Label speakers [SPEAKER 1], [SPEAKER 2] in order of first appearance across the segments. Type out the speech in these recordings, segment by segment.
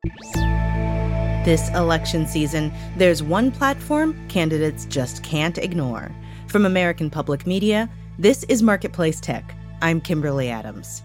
[SPEAKER 1] This election season, there's one platform candidates just can't ignore. From American Public Media, this is Marketplace Tech. I'm Kimberly Adams.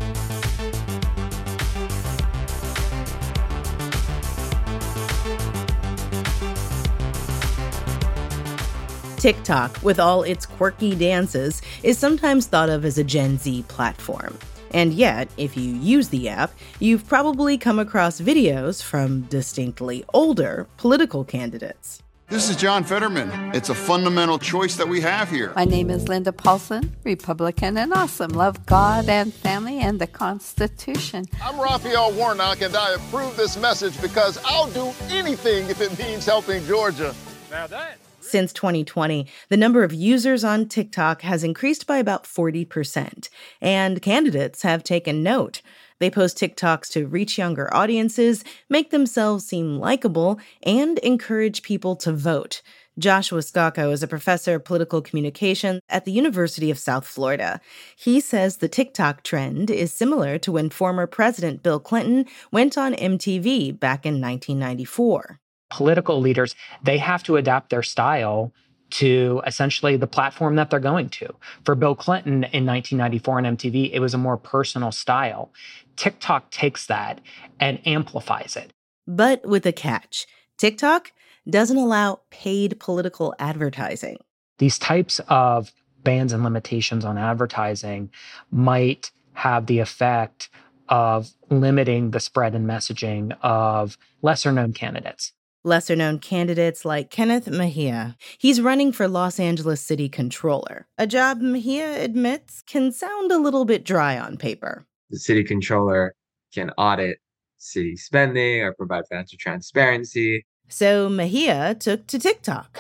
[SPEAKER 1] TikTok, with all its quirky dances, is sometimes thought of as a Gen Z platform. And yet, if you use the app, you've probably come across videos from distinctly older political candidates.
[SPEAKER 2] This is John Fetterman. It's a fundamental choice that we have here.
[SPEAKER 3] My name is Linda Paulson, Republican and awesome. Love God and family and the Constitution.
[SPEAKER 4] I'm Raphael Warnock, and I approve this message because I'll do anything if it means helping Georgia.
[SPEAKER 5] Now that.
[SPEAKER 1] Since 2020, the number of users on TikTok has increased by about 40%, and candidates have taken note. They post TikToks to reach younger audiences, make themselves seem likable, and encourage people to vote. Joshua Skocko is a professor of political communication at the University of South Florida. He says the TikTok trend is similar to when former President Bill Clinton went on MTV back in 1994.
[SPEAKER 6] Political leaders, they have to adapt their style to essentially the platform that they're going to. For Bill Clinton in 1994 on MTV, it was a more personal style. TikTok takes that and amplifies it.
[SPEAKER 1] But with a catch. TikTok doesn't allow paid political advertising.
[SPEAKER 6] These types of bans and limitations on advertising might have the effect of limiting the spread and messaging of lesser-known candidates.
[SPEAKER 1] Lesser-known candidates like Kenneth Mejia. He's running for Los Angeles City Controller, a job Mejia admits can sound a little bit dry on paper.
[SPEAKER 7] The city controller can audit city spending or provide financial transparency.
[SPEAKER 1] So Mejia took to TikTok.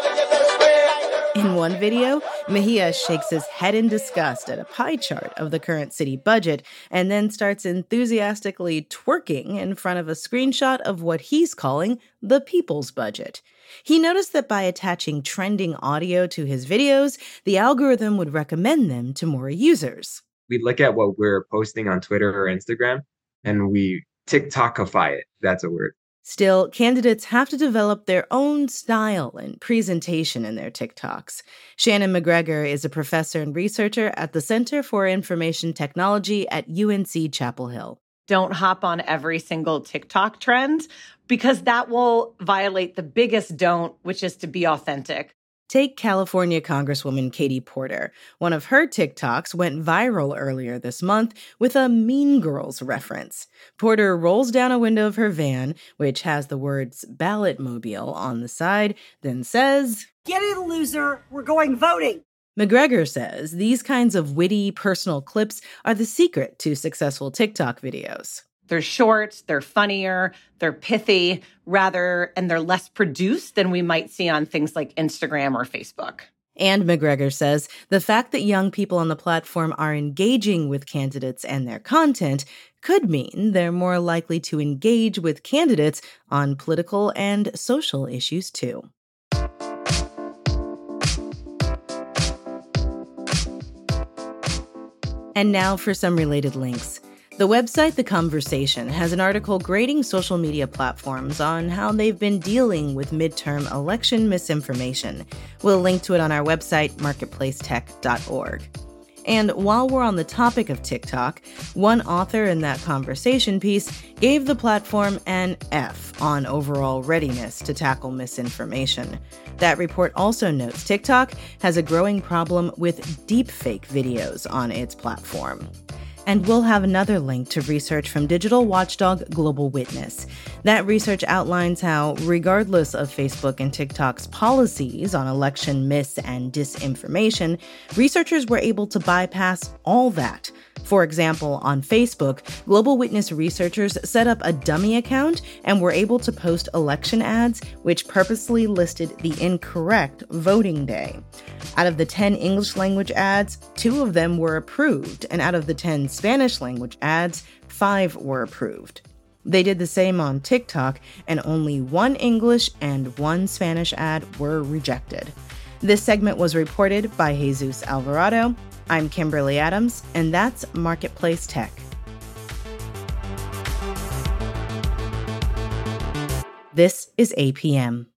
[SPEAKER 1] In one video, Mejia shakes his head in disgust at a pie chart of the current city budget and then starts enthusiastically twerking in front of a screenshot of what he's calling the people's budget. He noticed that by attaching trending audio to his videos, the algorithm would recommend them to more users.
[SPEAKER 7] We look at what we're posting on Twitter or Instagram, and we TikTokify it. That's a word.
[SPEAKER 1] Still, candidates have to develop their own style and presentation in their TikToks. Shannon McGregor is a professor and researcher at the Center for Information Technology at UNC Chapel Hill.
[SPEAKER 8] Don't hop on every single TikTok trend because that will violate the biggest don't, which is to be authentic.
[SPEAKER 1] Take California Congresswoman Katie Porter. One of her TikToks went viral earlier this month with a Mean Girls reference. Porter rolls down a window of her van, which has the words Ballotmobile on the side, then says,
[SPEAKER 9] "Get it, loser, we're going voting."
[SPEAKER 1] McGregor says these kinds of witty, personal clips are the secret to successful TikTok videos.
[SPEAKER 8] They're short, they're funnier, they're pithy, and they're less produced than we might see on things like Instagram or Facebook.
[SPEAKER 1] And McGregor says the fact that young people on the platform are engaging with candidates and their content could mean they're more likely to engage with candidates on political and social issues too. And now for some related links. The website The Conversation has an article grading social media platforms on how they've been dealing with midterm election misinformation. We'll link to it on our website, marketplacetech.org. And while we're on the topic of TikTok, one author in that conversation piece gave the platform an F on overall readiness to tackle misinformation. That report also notes TikTok has a growing problem with deepfake videos on its platform. And we'll have another link to research from digital watchdog Global Witness. That research outlines how, regardless of Facebook and TikTok's policies on election mis and disinformation, researchers were able to bypass all that. For example, on Facebook, Global Witness researchers set up a dummy account and were able to post election ads which purposely listed the incorrect voting day. Out of the 10 English language ads, 2 of them were approved, and out of the 10 Spanish language ads, 5 were approved. They did the same on TikTok, and only 1 English and 1 Spanish ad were rejected. This segment was reported by Jesus Alvarado. I'm Kimberly Adams, and that's Marketplace Tech. This is APM.